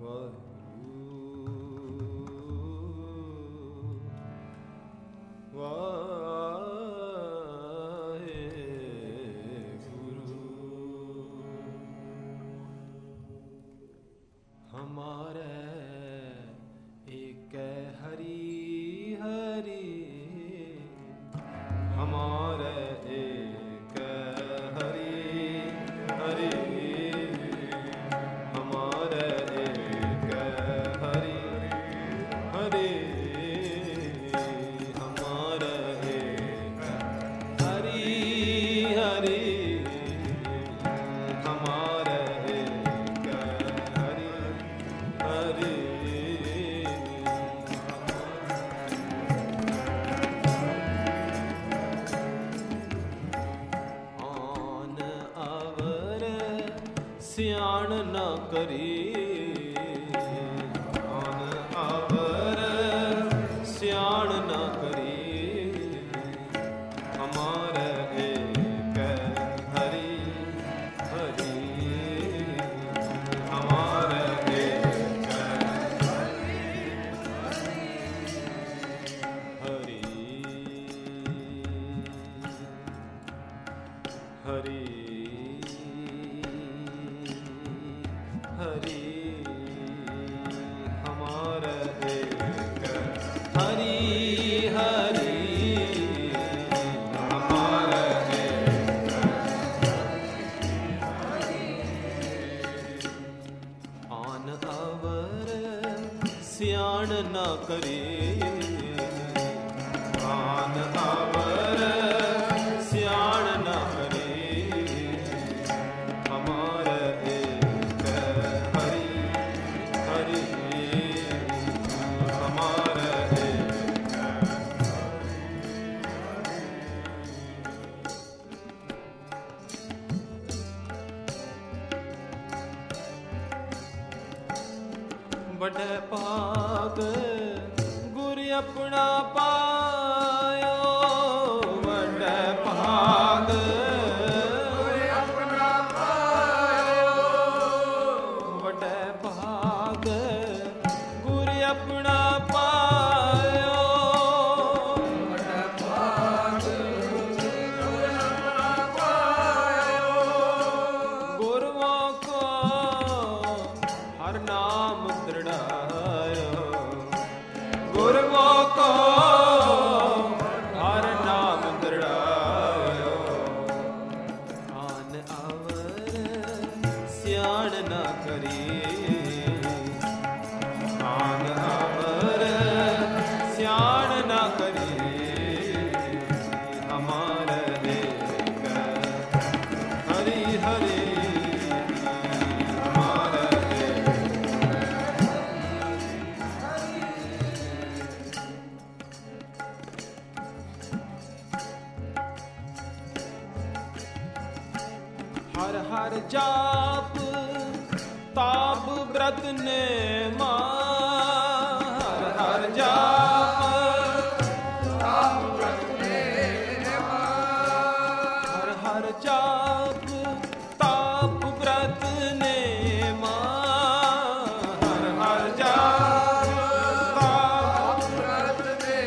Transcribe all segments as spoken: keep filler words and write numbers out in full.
सियाण न करी आन आवर सियाण न करी हमारे एक हरि हरि हमारे एक हरि हरि हरि हमारा एक हरि हरि हमारा एक आन अवर सियाण न करे आन अवर सियाण न करे हमारा बड़े भाग गुर अपना पायो बड़े भाग गुर अपना पायो बड़े भाग गुर अपना पायो बड़े भाग गुर अपना पायो गुरुओं को हर नाम गुरुओं को हर नाम दृढ़ायो आन अवर सियाण न करी आन अवर सियाण न करी हमारे एक हरि हरि हर हर जाप ताप व्रत ने मां हर हर जाप ताप व्रत ने मां हर हर जाप ताप व्रत ने मां हर हर जाप ताप व्रत ने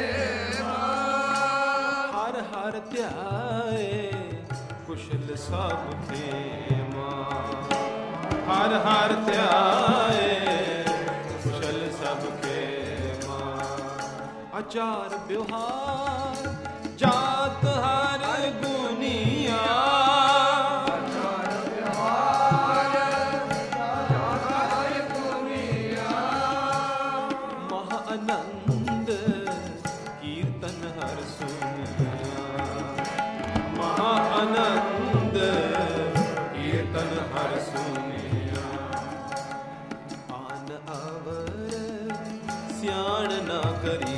मां हर हर ध्याए कुशल सब थे हर हर ध्याए कुशल सबके मां आचार व्यवहार जात हर गुनिया आचार व्यवहार जात हर गुनिया महाआनंद कीर्तन हर सुनिया महाआनंद कीर्तन हर सुनिया आन अवर सियाण न करी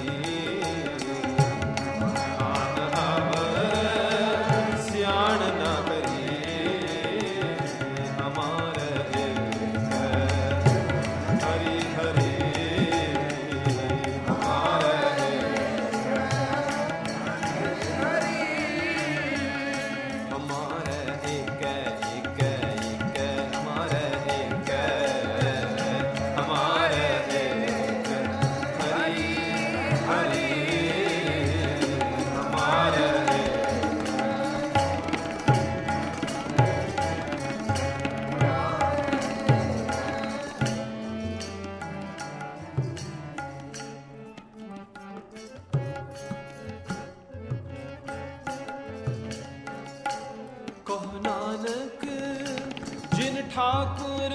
आन अवर सियाण न करी हमारे एक हरि हरि हमारे हमारे एक एक एक हमारे एक हमारे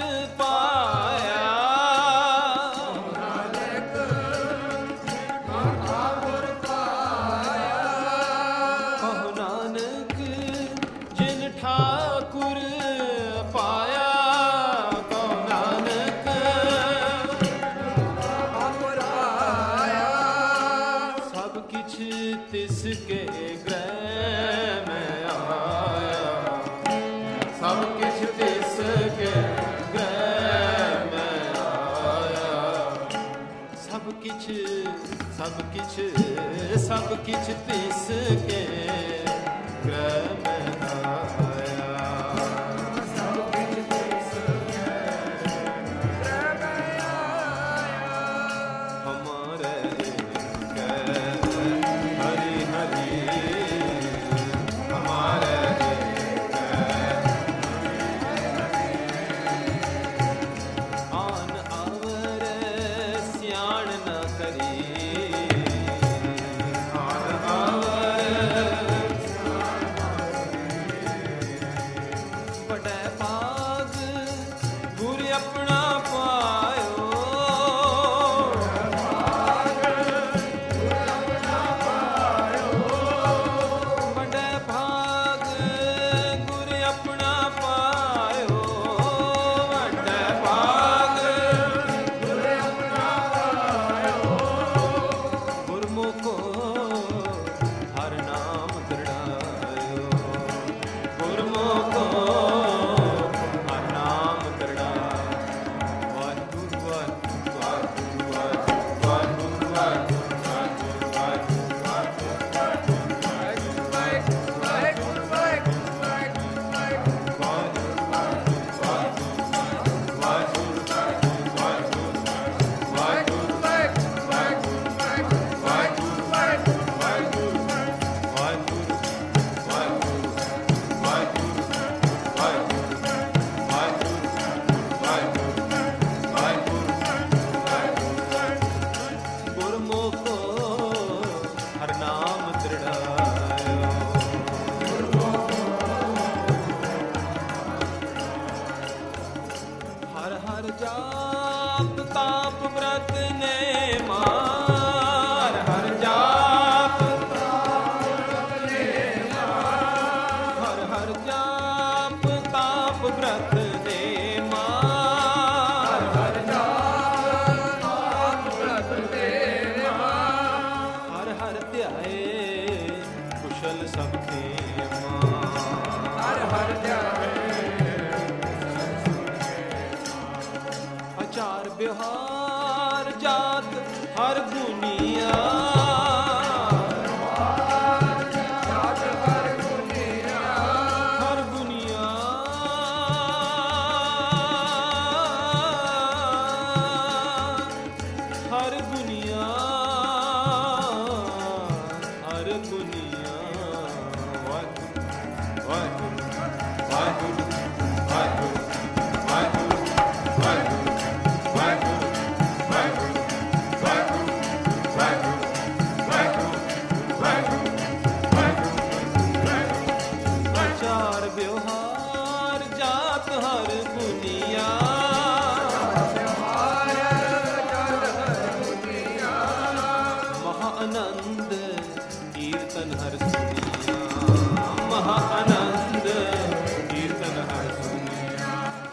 ਪਾਇਆ। ਕਹੋ ਨਾਨਕ ਜਿਨ ਠਾਕੁਰ ਪਾਇਆ। ਕਹੋ ਨਾਨਕ ਸਭ ਕਿਛ ਤਿਸ ਕੇ ਗ੍ਰਹਿ ਮੈਂ ਆਇਆ। ਸਭ ਕਿਛ ਤਿਸ ਕੇ ਗ੍ਰਹਿ ਮੈਂ ਆਇਆ। ਸਭ ਕਿਛ ਸਭ ਕਿਛ ਸਭ ਕਿਛ ਤਿਸ ਕੇ ਗ੍ਰਹਿ ਮੈਂ ਆਇਆ। ਸਭ ਕਿਛ ਤਿਸ ਕੇ ਗ੍ਰਹਿ ਮੈਂ ਆਇਆ। ਹਮਾਰੇ ਕੈ ਹਰੀ ਹਰੀ ਹਮਾਰੇ ਆਨ ਆਵਰ ਸਿਆਣ ਨਾ ਕਰੀ। ਆਨ ਆਵਰ ਬੜੈ ਭਾਗ ਗੁਰ ਆਪਣਾ ਪਾਇਓ। ਬੜੈ ਭਾਗ ਗੁਰ ਆਪਣਾ ਪਾਇਓ। ਵੱਡਾ ਭਾਗ ਗੁਰਮੁਖੋ ਹਰਿ ਨਾਮ ਦ੍ਰਿੜਾਇਓ। ਗੁਰਮੁਖੋ ਹਰਿ ਨਾਮ ਦ੍ਰਿੜਾਇਓ। ਵਾਹਿਗੁਰੂ ਵਾਹਿਗੁਰੂ ਵਾਹਿਗੁਰੂ ਵਾਹਿਗੁਰੂ ਵਾਹਿਗੁਰੂ ਗੁਰਮੁਖੋ ਹਰਿ ਨਾਮ ਦ੍ਰਿੜਾਇਓ। ਹਰ ਹਰ ਜਾਪ ਤਾਪ ਬ੍ਰਤ ਨੇਮਾ। ਹਰ ਹਰ ਜਾਪ ਹਰ ਹਰ ਜਾਪ ਤਾਪ ਬ੍ਰਤ ਨੇਮਾ। ਹਰ ਹਰ ਹਰ ਧਿਆਏ ਕੁਸ਼ਲ ਸਭ ਖੇਮਾ। ਹਰ ਹਰ ਧਿਆਏ ਆਚਾਰ ਵਿਹਾਰ ਜਾਤ ਹਰ ਗੁਨੀਆ। ਹਰ ਗੁਨੀਆ ਹਰ ਗੁਨੀਆ ਹਰ ਗੁਨੀਆ। ਵਾਹਿਗੁਰੂ ਵਾਹਿਗੁਰੂ ਵਾਹਿਗੁਰੂ ਵਾਹਿਗੁਰੂ ਵਾਹਿਗੁਰੂ ਵਾਹਿਗੁਰੂ ਵਾਹਿਗੁਰੂ ਵਾਹਿਗੁਰੂ ਵਾਹਿਗੁਰੂ ਵਾਹਿਗੁਰੂ। ਆਚਾਰ ਵਿਵਹਾਰ ਜਾਤ ਹਰ ਗੁਨੀਆ। ਮਹਾ ਆਨੰਦ ਕੀਰਤਨ ਹਰ ਸੁਨੀਆ। ਮਹਾ ਆਨੰਦ ਕੀਰਤਨ ਹਰ ਸੁਨੀਆ।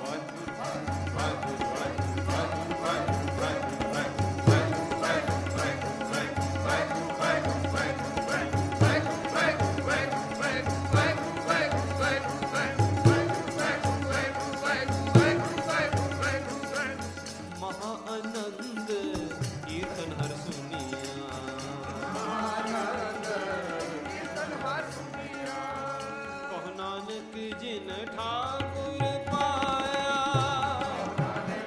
ਮਹਾ ਆਨੰਦ ਕੀਰਤਨ ਹਰ ਸੁਨੀਆ। ਕਹੋ ਨਾਨਕ ਜਿਨ ਠਾਕੁਰ ਪਾਇਆ।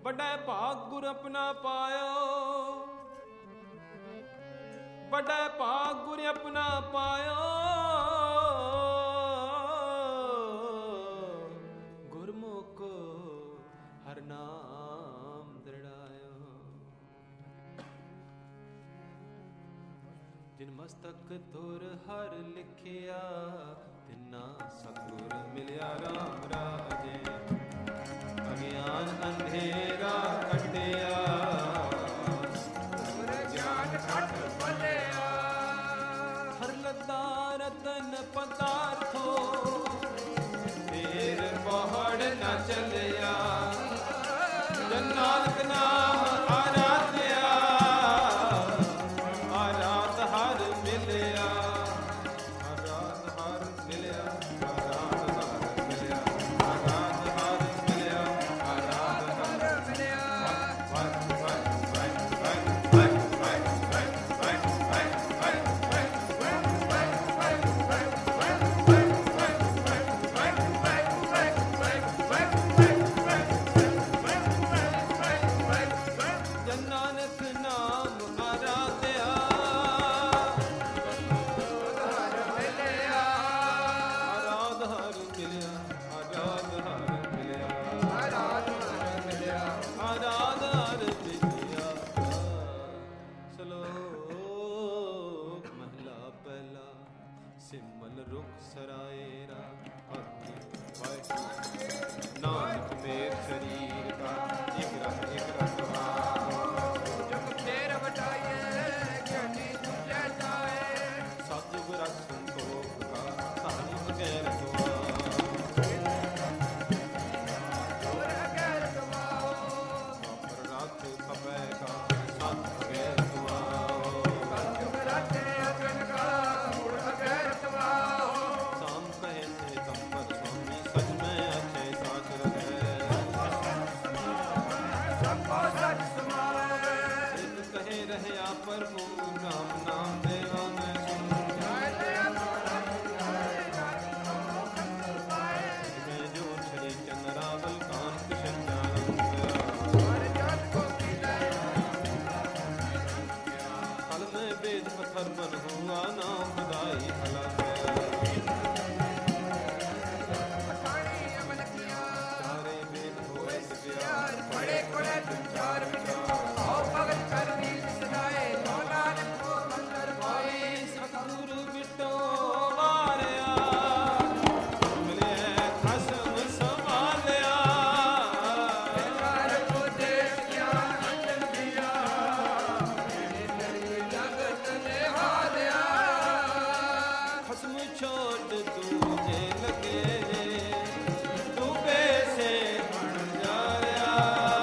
ਵੱਡਾ ਭਾਗ ਗੁਰ ਆਪਣਾ ਪਾਇਓ, ਵੱਡਾ ਭਾਗ ਗੁਰ ਆਪਣਾ ਪਾਇਓ, ਗੁਰਮੁਖ ਹਰ ਨਾਮ ਦ੍ਰਿੜਾਇਓ। ਜਿਨ ਮਸਤਕ ਤੁਰ ਹਰ ਲਿਖਿਆ, ਤਿਨਾ ਸਤਿਗੁਰ ਮਿਲਿਆ ਰਾਮ ਰਾਜੇ। ਅਗਿਆਨ ਅੰਧੇਰਾ ਕੱਟਿਆ, ਗੁਰ ਗਿਆਨ ਘਟ ਭਲਿਆ। ਹਰ ਲੱਦਾ ਰਤਨ ਪਦਾਰਥੋ, ਫੇਰ ਪਹਾੜ ਨਾ ਚੱਲਿਆ। ਜਨ ਨਾਨਕ ਨਾਮ ਆਰਾਧਿਆ, ਆਰਾਧ ਹਰ ਮਿਲਿਆ, ਆਰਾਧ ਹਰ ਮਿਲਿਆ, ਆਰਾਧ ਹਰ ਮਿਲਿਆ, ਆਰਾਧ ਹਰ ਮਿਲਿਆ, ਆਰਾਧ ਹਰ ਮਿਲਿਆ। ਵਾਹਿ ਵਾਹਿ ਵਾਹਿ ਵਾਹਿ ਵਾਹਿ ਜਨ ਨਾਨਕ ਨਾਮ ਆਰਾਧਿਆ, ਆਰਾਧ ਹਰ ਮਿਲਿਆ, ਆਰਾਧ ਹਰ ਮਿਲਿਆ, ਆਰਾਧ ਹਰ ਮਿਲਿਆ, ਆਰਾਧ ਹਰ ਮਿਲਿਆ। ਸ਼ਲੋਕ ਮਹਲਾ ਪਹਿਲਾ। ਸਿਮਲ ਰੁਖ ਸਰਾਏਰਾ, ਨਾਨਕ ਮੇਰ ਸਰੀਰ ਕਾ ਇਕ ਰਸ ਇਕ ਰਸਵਾ। ਜਗ ਤੇਰ ਵਟਾਈਏ, ਗਿਆਨੀ ਤੁਝੇ ਜਾਏ। ਸਤਿਗੁਰ ਰਸ ਸੰਤੋਖ ਕਾ, ਧਨ ਅਗੈ ਰਖਵਾ। ਗੁਰ ਅਗੈ ਰਖਵਾਓ, ਪਰ ਰਾਤ ਕਬੈ ਕਾ, ਸਤ ਅਗੈ ਰਖਵਾਓ। ਸਤਿਗੁਰ ਰਾਤੇ ਅਗਨ ਕਾ, ਗੁਰ ਅਗੈ ਰਖਵਾਓ। ਸਾਮ ਕਹੇ ਸੇ ਕੰਪਰ ਸੁਆਮੀ, ਸਚ ਮੈਂ ਆਖੇ ਸਾਚ ਰਹੈ। ਸਭ ਕੋ ਸਚ ਸਮਾਵੈ, ਇਕ ਕਹੇ ਰਹਿਆ ਪ੍ਰਭੂ, ਰਾਮ ਨਾਮ ਦੇਵਾ ਮੈਂ ਸੁਣ। ਮੈਂ ਜੋ ਛੜੇ ਚੰਦਰਾਵਲ, ਕਾਂਤ ਸ਼ੰਜਾਨੰਦ। ਕਲ ਮੈਂ ਵੇਦ ਪੱਥਰ ਬਨ ਹੁਆ, ਨਾਮ ਬਦਾਈ ਭਲਾ ਹੈ। ਚਾਰੇ ਵੇਦ ਹੋਏ ਸਤਿਆਰ, ਬੜੇ ਕੋਲੇ ਚਾਰ ਵਿਚਾਰ। ਆਓ ਭਗਤ ਕਰਨੀ ਸਦਾਏ, ਲੋ ਨਾਨਕ ਕੋ ਮੰਦਰ ਪਾਈ। ਸਤਿਗੁਰ ਬਿਟੋ ਵਾਰਿਆ, ਮਿਲਿਆ ਖਸਮ ਸੰਭਾਲਿਆ। ਕਰ ਕੋ ਦੇਸ਼ ਗਿਆਨ ਅੰਜਨ ਦਿਆ, ਮੇਰੀ ਤੇਰੀ ਜਗਤ ਨਿਹਾਲਿਆ। ਖਸਮ ਛੋਟ ਦੂਜੇ ਲਗੇ, ਡੂਬੇ ਸੇ ਬਣ ਜਾਇਆ।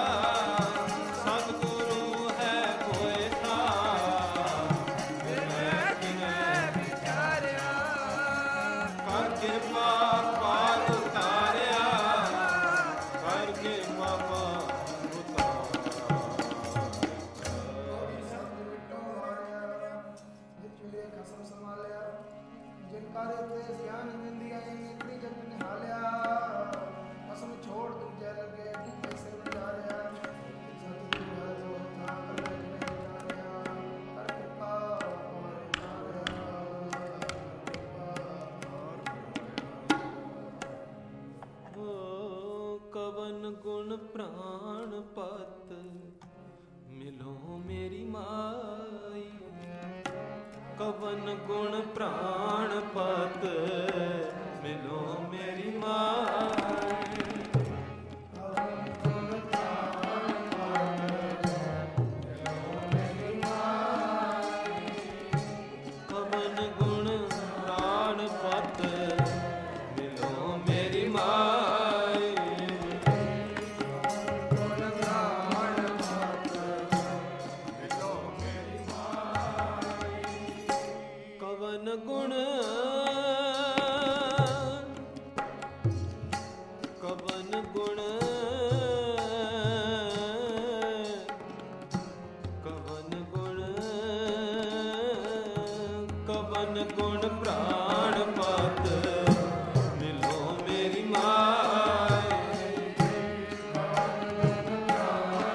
ਸਤਿਗੁਰੂ ਹੈ ਕੋਇ ਥਾਂ, ਮੈਂ ਕਿਵੇਂ ਵਿਚਾਰਿਆ ਕਰ ਕਿਰਪਾ ਪਾਰ ਉਤਾਰਿਆ, ਕਰ ਕਿਰਪਾ ਪਾਰ ਉਤਾਰਿਆ। ਜਿਤੁਲੇ ਖਸਮ ਸੰਭਾਲਿਆ, ਜਿਨ ਕਾਰੇ ਤੇ ਗਿਆਨ ਨਿੰਦਿਆ, ਇਤਨੀ ਜਗ ਨਿਹਾਲਿਆ। ਖਸਮ ਛੋੜ ਦੂਜੇ ਲਗੇ, ਡੂਬੇ ਸੇ ਵਿਚਾਰਿਆ। ਸਤਿਗੁਰੂ ਹੈ ਜੋ ਥਾਂ, ਕਲੇ ਜਿਨੇ ਵਿਚਾਰਿਆ। ਕਰ ਕਿਰਪਾ ਪਾਰ ਉਤਾਰਿਆ। ਓ ਕਵਨ ਗੁਣ ਪ੍ਰਾਣ ਪਤ, ਮਿਲੋ ਮੇਰੀ ਮਾਈ। ਕਵਨ ਗੁਣ ਪ੍ਰਾਣ ਪਤ, ਮਿਲੋ ਮੇਰੀ ਮਾਈ। ਕਵਨ ਗੁਣ ਪ੍ਰਾਣ ਪਤ, ਮਿਲੋ ਮੇਰੀ ਮਾਈ। ਕਵਨ ਗੁਣ ਕਵਨ ਗੁਣ ਕਵਨ ਗੁਣ ਕਵਨ ਗੁਣ ਪ੍ਰਾਣ ਪਤ, ਮਿਲੋ ਮੇਰੀ ਮਾਈ। ਕਵਨ ਗੁਣ ਪ੍ਰਾਣ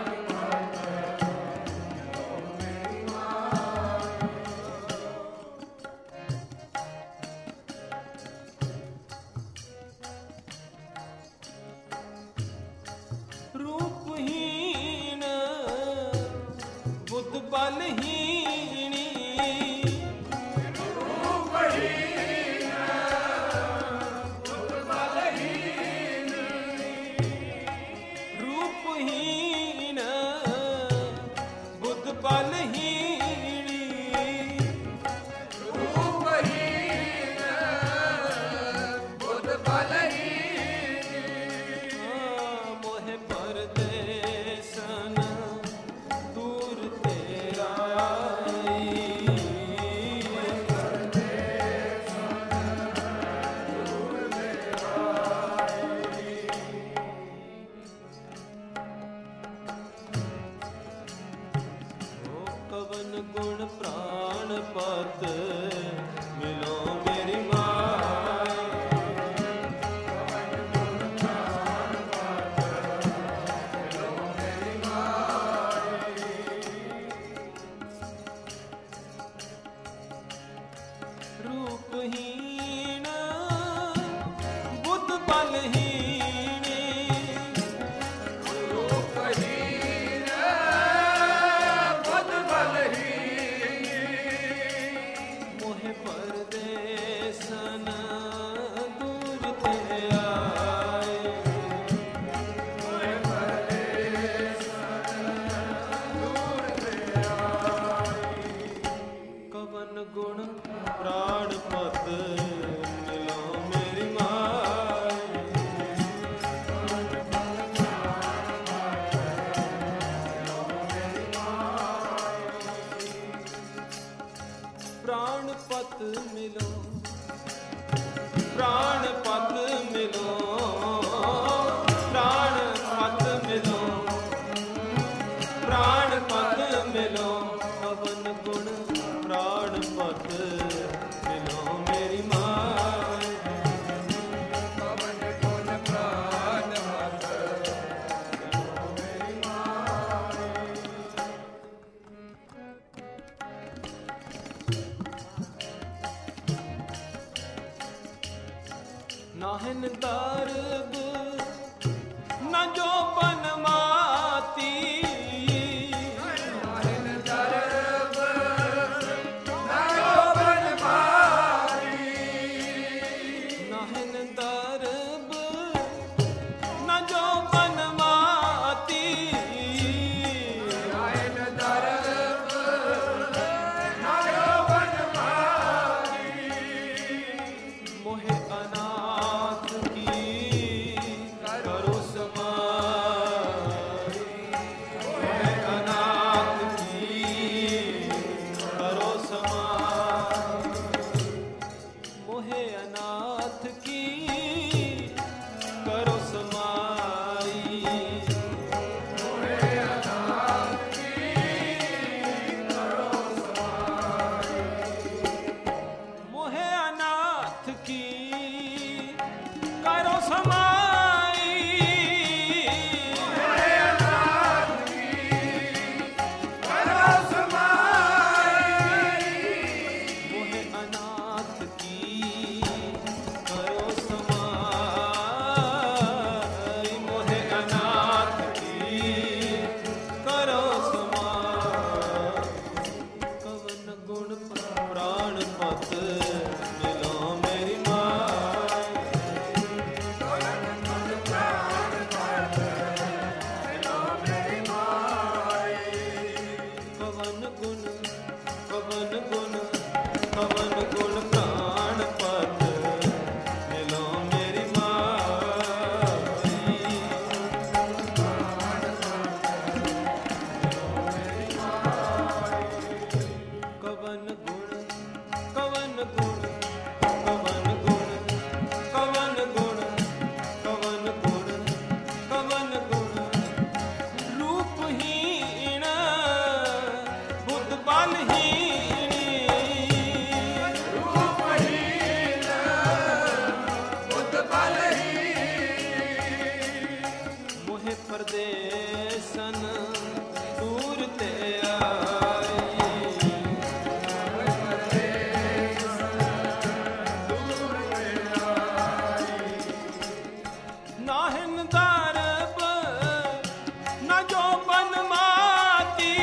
नाहिन दरब न जो बन माती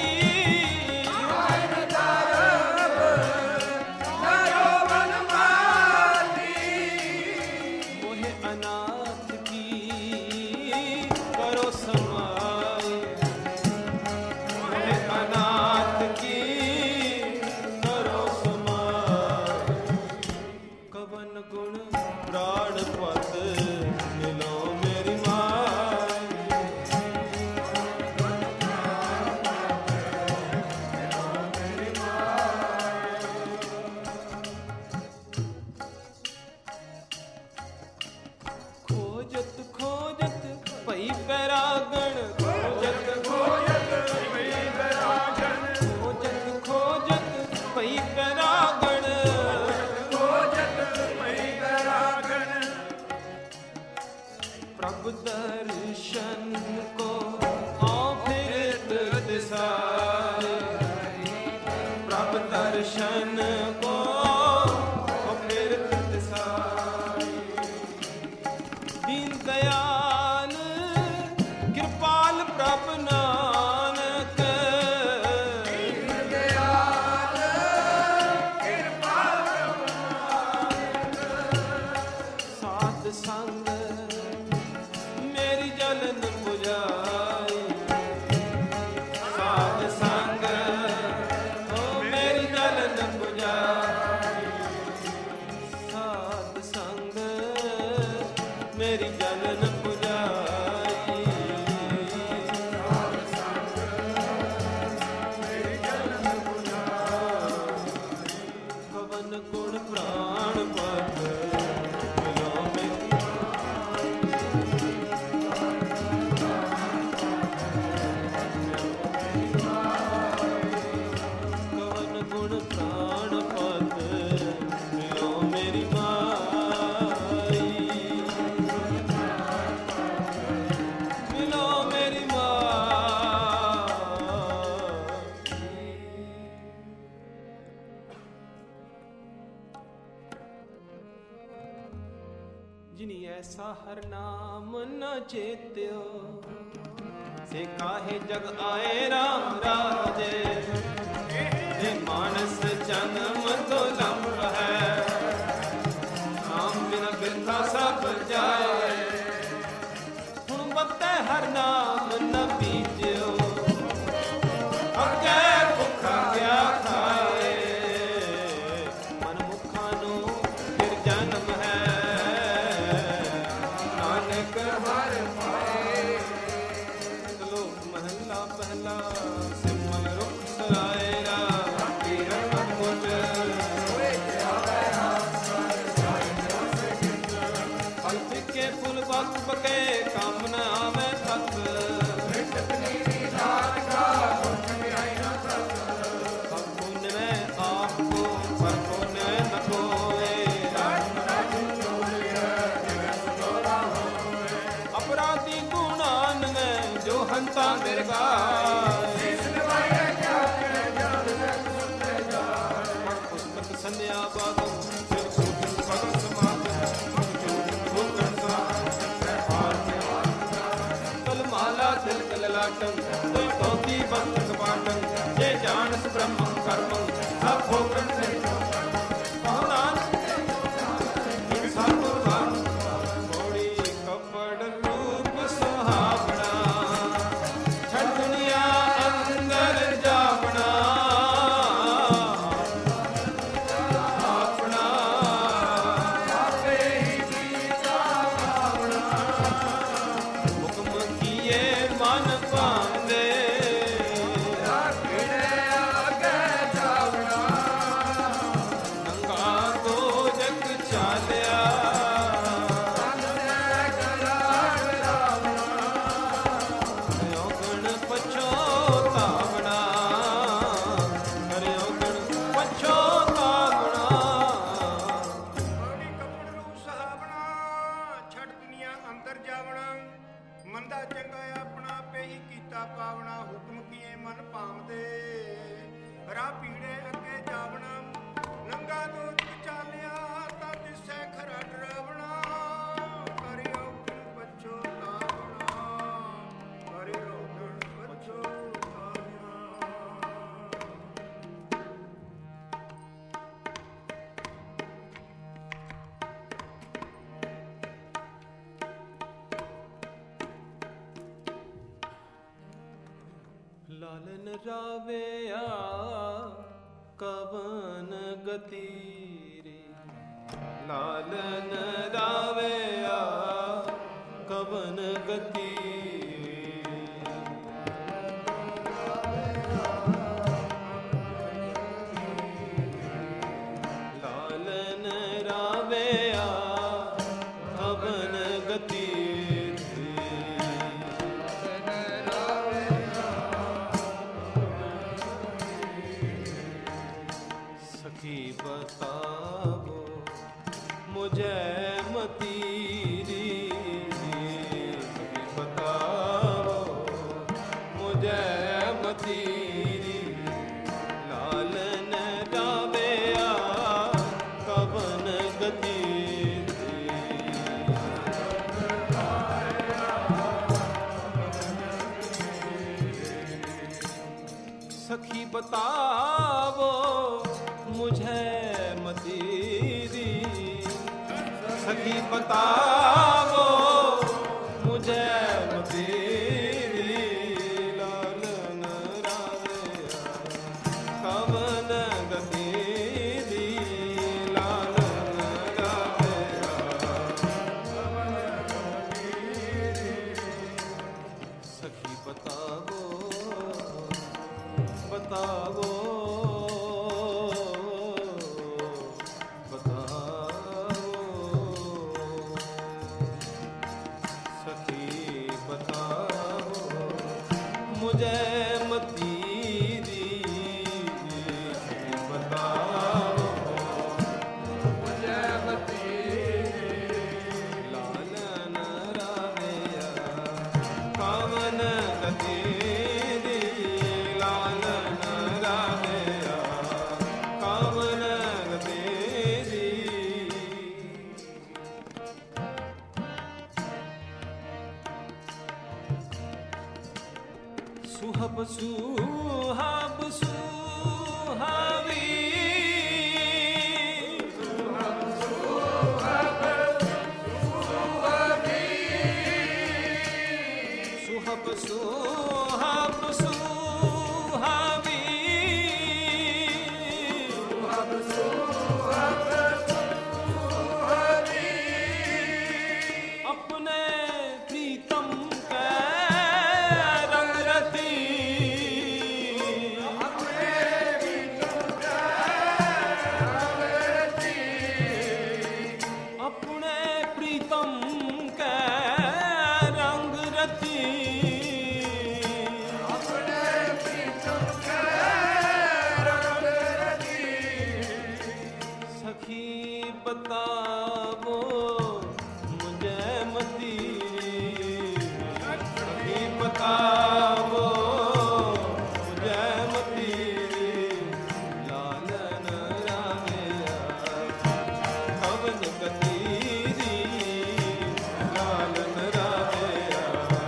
नाहिन दरब न जो बन माती मोहे अनाथ की करो समाई मोहे अनाथ की करो समाई कवन गुण प्राण पद मिलो मेरी माई खोजत खोजत पई पैरागण खोजत खोजत पई पैरागण खोजत खोजत पई पैरागण खोजत पई पैरागण प्रभु दर्शन को आओ फिर दिसाए प्रभु दर्शन को आओ फिर दिसाए दीन दयाल कृपाल प्रभु नानक दयाल कृपाल साध संग मेरी जलन बुझाई साध संग ओ मेरी जलन बुझाई साध संग मेरी जलन बुझाई कवन गुण प्राण पद मिलो मेरी कवन गुण प्राण पद मिलो मेरी माई मिलो मेरी माई जिनी ऐसा हर नाम न चेत्यो से काहे जग आए राम राजे हे मानस जन्म दुलम है नाम बिन बिरथा सब जाए हुण बत्ते हर नाम न बीजो अगे भुखा क्या खाए मन मुखा नु फिर जन्म है नानक हर पाए श्लोक महला पहला सिमल रुख सरायरा तीरथ मुझ फल फिके फूल बक बके काम न आवे तक सब पुण्य में आपको पर पुण्य न कोए अपराधी गुणान में जो हंता मिर्गा पुस्तक संध्या बागम सिर सूत्र भगत समागम कल माला तिल कल लाटम कोई पौती बंधक बाटम ये जानस ब्रह्मं कर्मं सब भोगन से पहुनान सतुवान मोड़ी कपड़ रूप सुहावना छठ दुनिया अंदर जावना अपना आपे ही जीता भावना हुक्म किए मन पांदे राखड़े आगे जावना नंगा तो जग चालिया हरियो गण पछोतावना हरियो गण पछोतावना मोड़ी कपड़ रूप सहावना छठ दुनिया अंदर जावना मंदा चंगा अपना पे ही कीता पावना हुक्म किए मन पावदे राह पीड़े अगे जावना नंगा दूत चालिया ता दिसै खरा डरावना करियो लालन रावेया कवन गति रे, लालन रावेया कवन गति, लालन रावेया कवन गति, सखी बतावो मुझे मती री, सखी बतावो मुझे मती री, लालन रावेया कवन गति, सखी बतावो मुझे मती री, सखी बतावो मुझे मती री, लालन रावेया कवन गति री, लालन रावेया कवन गति री, सखी बतावो बतावो बतावो, सखी बतावो मुझे मती री, सखी बतावो मुझे मती री, लालन रावेया कवन गति, सुहब सुहाब सुहावी, सुहब सुहाब सुहावी, सुहब सुहाब सुहावी, सुहब सुहाब सुहावी, अपने प्रीतम के बतावो मुझे मती, सखी बतावो मुझे मती, लालन रावेया कवन गति री, लालन रावेया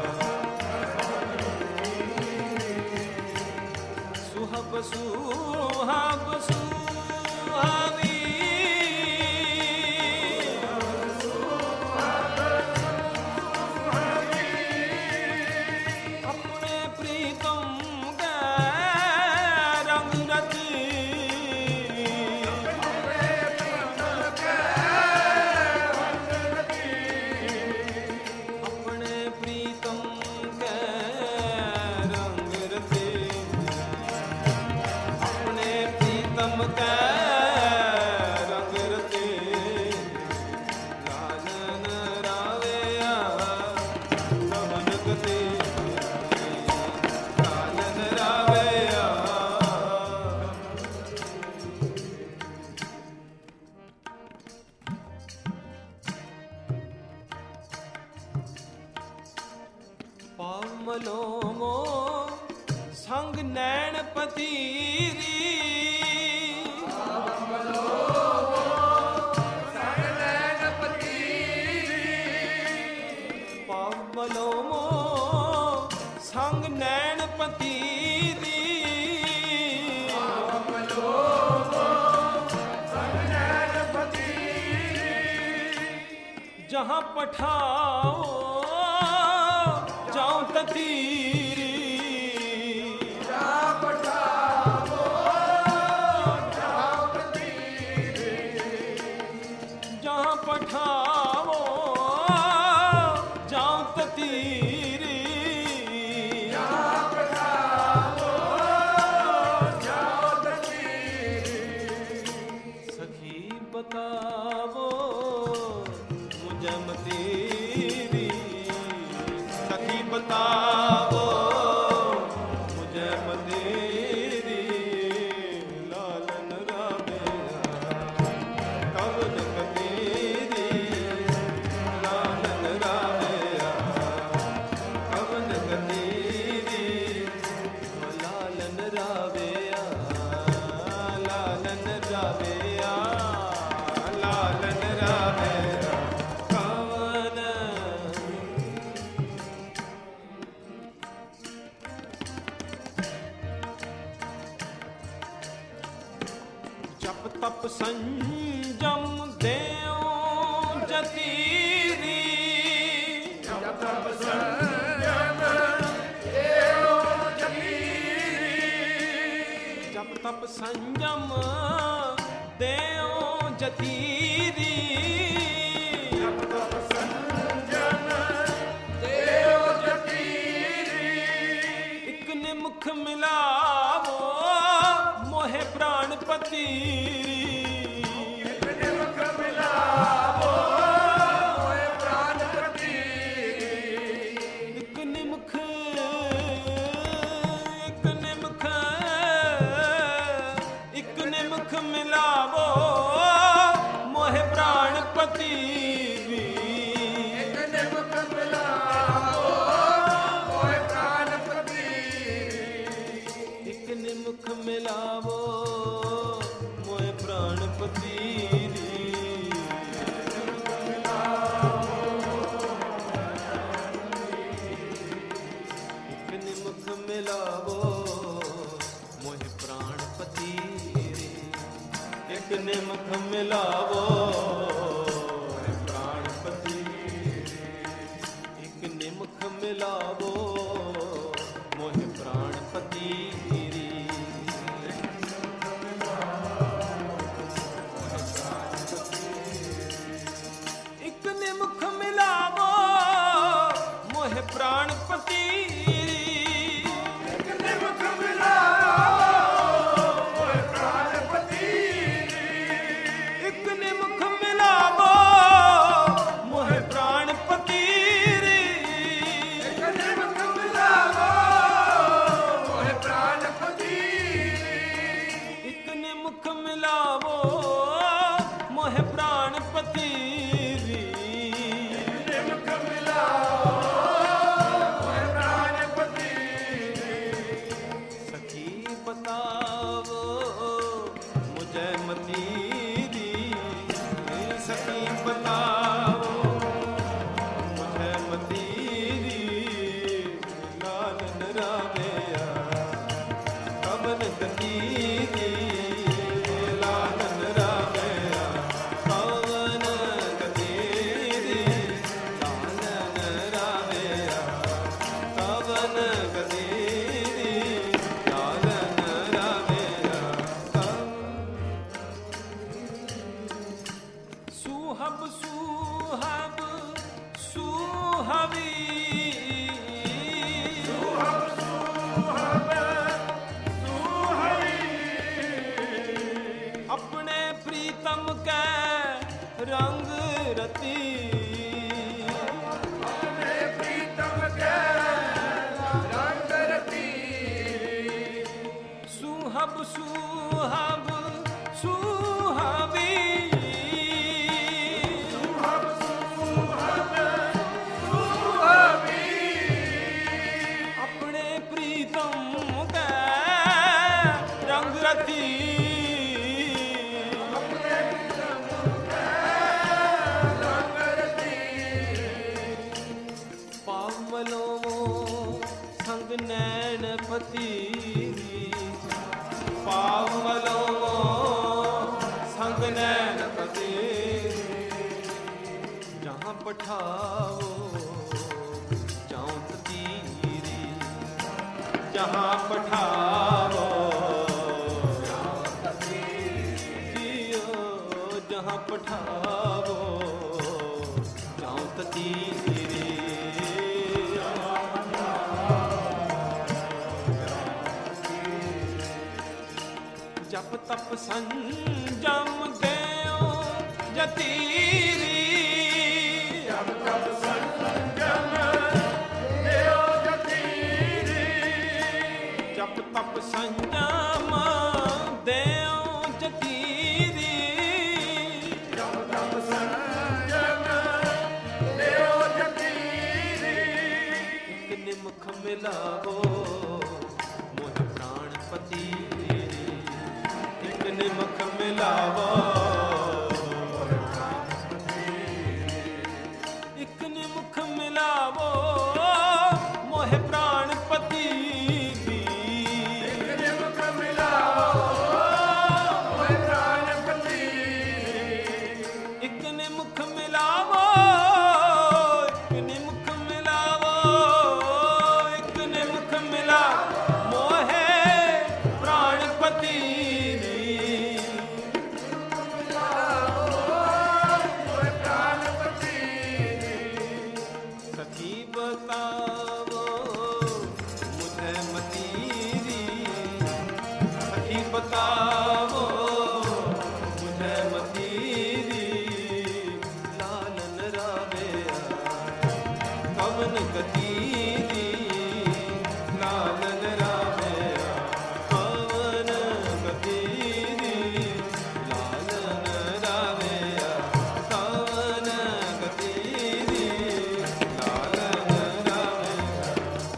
सुहब सुहाब सुहावी, पावमलोमो संग नैन पतीरी, पावमलोमो संग नैन पतीरी, पावमलोमो संग नैन पतीरी, पावमलोमो संग नैन पतीरी, जहाँ पठाओ जाऊं ततीरी, तप संजम देओ जतीरी, जप तप संजम देओ जतीरी, जप तप संजम देओ जतीरी, जप तप संजम देओ जतीरी, इक निमुख मिलावो मोहे प्राणपति, इक निमुख मिलावो मोहे प्राणपति, इक निमुख इक निमुख इक निमुख मिलावो मोहे प्राणपति, इक निमुख मिलावो मोहे प्राणपति, इक निमुख मिलावो मोहे प्राणपति, इक निमुख मिलावो मोहे प्राणपति, इक निमुख मिलावो मोहे प्राणपति, इक निमुख मिलावो मोहे प्राणपति, इक निमुख मिलावो मोहे प्राणपति, इक निमुख मिलावो मोहे प्राणपति, इक निमुख मिलावो मोहे प्राणपति, इक निमुख मिलावो मोहे प्राणपति, इक निमुख मिलावो मोहे प्राणपति, निमुख मिलावो मोहे प्राणपति, सखी बतावो मुझे मतीरी, सखी बतावो मुझे मतीरी, लालन रामेया कवन गतीरी, लालन रामेया कवन गतीरी, लालन रामेया कवन गतीरी, लालन रामेया कवन। सुहब सुहब सुहवी, सुहब सुहब सुहवी, अपने प्रीतम के रंग रती, अपने प्रीतम के रंग रती, सुहब सुहब सुहवी, सुहब सुहब सुहवी, अपने प्रीतम के रंग रती, अपने प्रीतम के रंग रती, पावलो संग नैन पति, पावलो संग नैन पति, जहाँ पठाओ जाऊं तीरी, जहाँ पठाओ जियो, जहाँ पठाओ जाऊं तीरी, जप तप संजम देओ जतीरी, जप तप संजम देओ जतीरी, जप तप संजम देओ जतीरी, जप तप संजम देओ जतीरी, इक निमुख मिलावो मोहे प्राणपति, इक निमुख मिलावो मोहे प्राणपति, इक निमुख मिलावो मोहे प्राणपति, निमुख मिलावो मोहे प्राणपति, बतावो मुझे मतीरी, सखी बतावो मुझे मतीरी, लालन रावेया कवन गतीरी, लालन रावेया कवन गतीरी, लालन रावेया कवन गतीरी, लालन रावेया।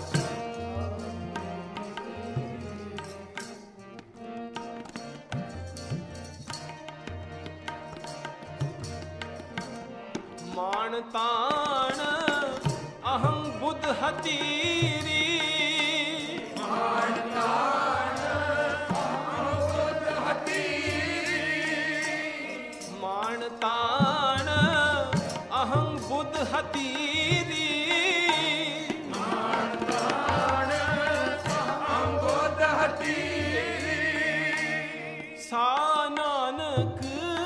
मान ताण अहं बुध हतीरी, मान ताण अहं बुध हतीरी, मान ताण अहं बुध हतीरी, मान ताण अहं बुध हतीरी, सा नानक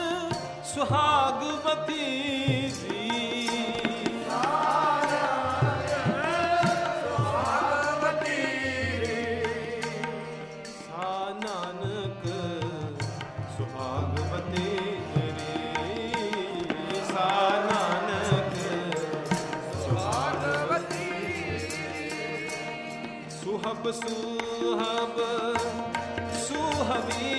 सुहागवती जी, सा नानक सुहागवती री, सा नानक भागवती सुहब सुहब सुहबी,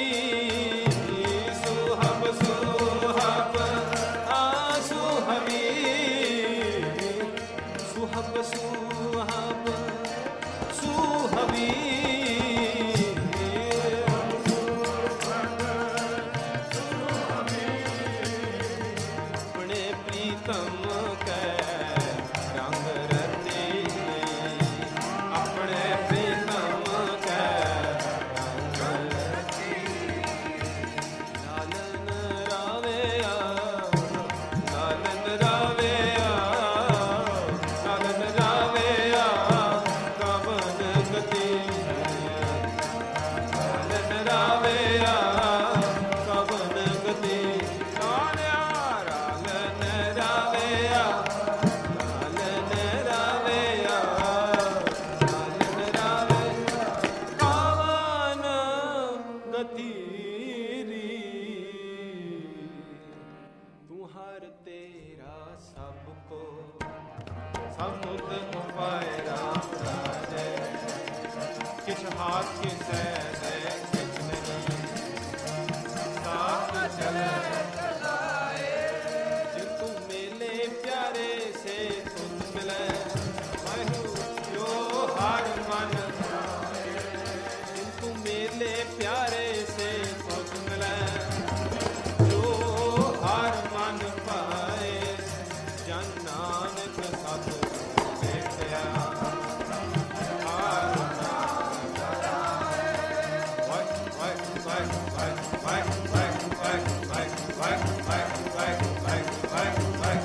सुहब सुहब आ सुहबी, सुहब सुहब सुहबी, अपने प्रीतम के रंग रते, अपने प्रीतम के रंग रते, लालन रावेया लालन रावेया लालन रावेया कवन गति, लालन रावेया कवन गति, लाल्या लालन रावेया लालन रावेया लालन रावेया कवन गति री, तुहार तेरा सबको समुद उपाय राम राजे, किछ हाथ किस है किछ नहीं, साथ चले जिनको मेले प्यारे से तुम मिले, महू जो हार मन पाए, जिनको मेले प्यारे से तुम मिले, जो हार मन पाए, जन नानक सत देखया, हार नाम कराए। वाह वाह वाह वाह वाह वाह वाह वाह वाह वाह वाह वाह वाह वाह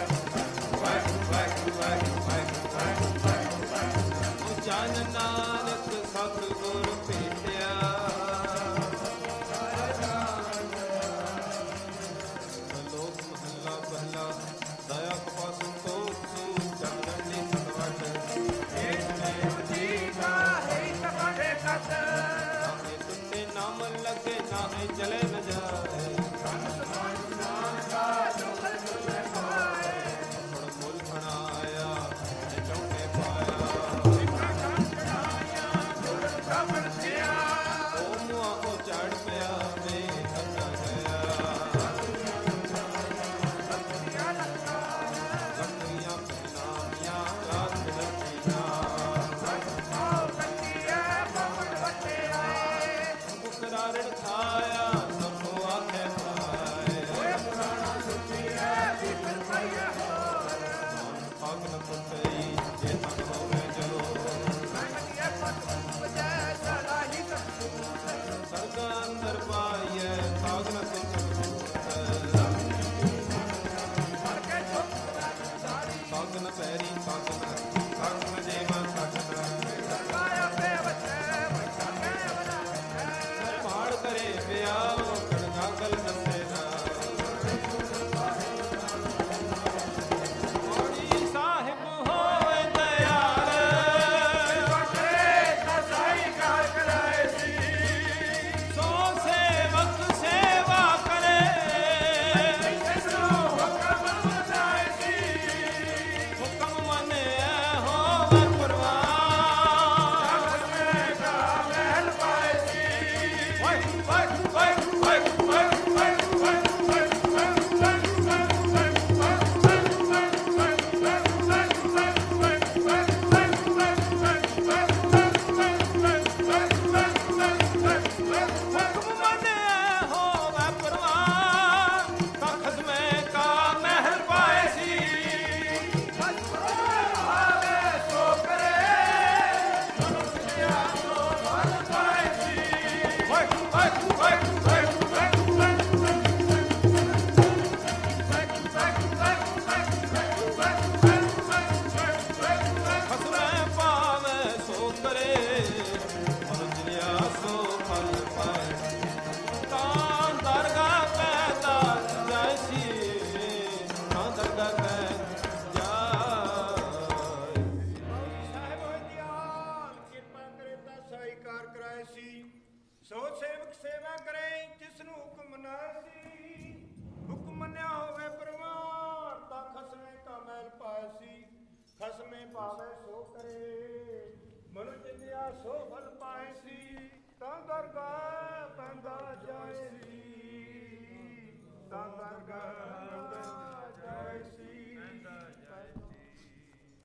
जन नानक सतगुर भेटिया, लोक महला पहला दया कृपा संतोष सूत चंदनी सतवट, एक में जी का है तबे कत, नाहे टुटे नाम लगे नाहे चले न जाए, थोड़ा मूल बनाया चौके पाया, चढ़ाया गुर खबर ਭਾਵੇ ਸੋ ਕਰੇ ਮਨੁ ਜਿੰਦਿਆ ਸੋ ਫਲ ਪਾਏ ਸੀ ਤਾਂ ਦਰਗਾਹ ਪੈਂਦਾ ਜਾਏ ਸੀ ਤਾਂ ਦਰਗਾਹ